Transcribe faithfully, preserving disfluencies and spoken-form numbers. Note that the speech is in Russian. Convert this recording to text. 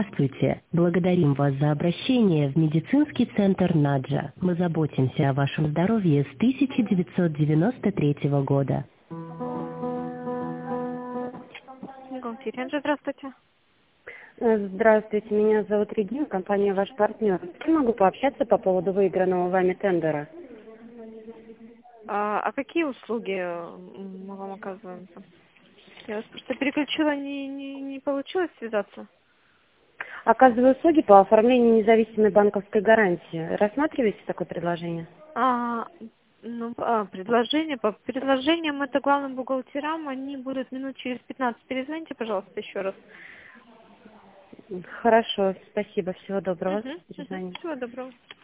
Здравствуйте. Благодарим вас за обращение в медицинский центр Наджа. Мы заботимся о вашем здоровье с тысяча девятьсот девяносто третьего года. Бухгалтерия, здравствуйте. Здравствуйте, меня зовут Регина, компания «Ваш партнер». Я могу пообщаться по поводу выигранного вами тендера? А, а какие услуги м, мы вам оказываем? Я вас просто переключила, не, не, не получилось связаться? Оказываю услуги по оформлению независимой банковской гарантии. Рассматриваете такое предложение? А, ну, а, предложение, по предложениям это главным бухгалтерам, они будут минут через пятнадцать. Перезвоните, пожалуйста, еще раз. Хорошо, спасибо, всего доброго. Угу, угу. Перезвоню. Всего доброго.